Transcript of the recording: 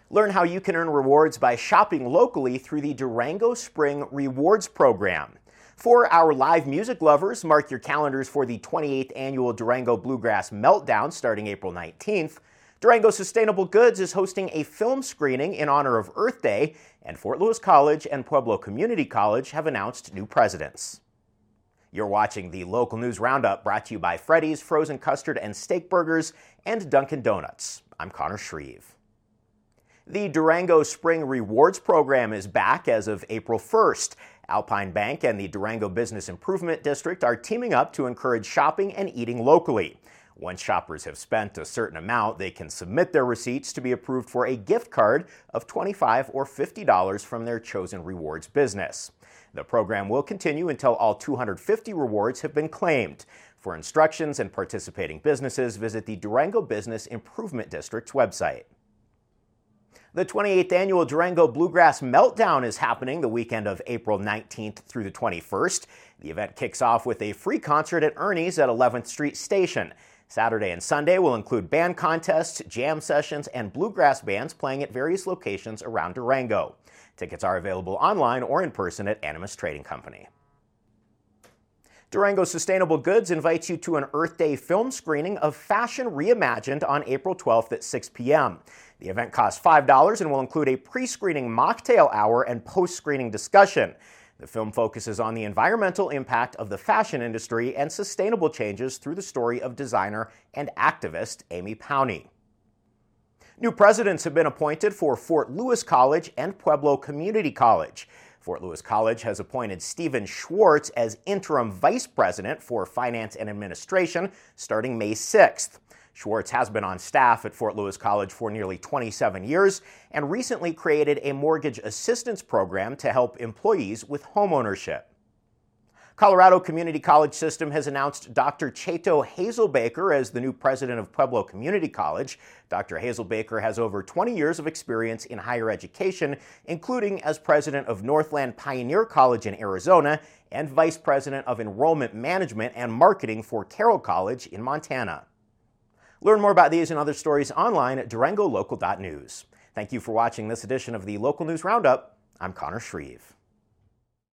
Learn how you can earn rewards by shopping locally through the Durango Spring Rewards Program. For our live music lovers, mark your calendars for the 28th annual Durango Bluegrass Meltdown starting April 19th. Durango Sustainable Goods is hosting a film screening in honor of Earth Day, and Fort Lewis College and Pueblo Community College have announced new presidents. You're watching the Local News Roundup, brought to you by Freddy's Frozen Custard and Steak Burgers and Dunkin' Donuts. I'm Connor Shreve. The Durango Spring Rewards Program is back as of April 1st. Alpine Bank and the Durango Business Improvement District are teaming up to encourage shopping and eating locally. Once shoppers have spent a certain amount, they can submit their receipts to be approved for a gift card of $25 or $50 from their chosen rewards business. The program will continue until all 250 rewards have been claimed. For instructions and participating businesses, visit the Durango Business Improvement District's website. The 28th annual Durango Bluegrass Meltdown is happening the weekend of April 19th through the 21st. The event kicks off with a free concert at Ernie's at 11th Street Station. Saturday and Sunday will include band contests, jam sessions, and bluegrass bands playing at various locations around Durango. Tickets are available online or in person at Animas Trading Company. Durango Sustainable Goods invites you to an Earth Day film screening of Fashion Reimagined on April 12th at 6 p.m. The event costs $5 and will include a pre-screening mocktail hour and post-screening discussion. The film focuses on the environmental impact of the fashion industry and sustainable changes through the story of designer and activist Amy Powney. New presidents have been appointed for Fort Lewis College and Pueblo Community College. Fort Lewis College has appointed Stephen Schwartz as interim vice president for finance and administration starting May 6th. Schwartz has been on staff at Fort Lewis College for nearly 27 years and recently created a mortgage assistance program to help employees with homeownership. Colorado Community College System has announced Dr. Cheto Hazelbaker as the new president of Pueblo Community College. Dr. Hazelbaker has over 20 years of experience in higher education, including as president of Northland Pioneer College in Arizona and vice president of enrollment management and marketing for Carroll College in Montana. Learn more about these and other stories online at durangolocal.news. Thank you for watching this edition of the Local News Roundup. I'm Connor Shreve.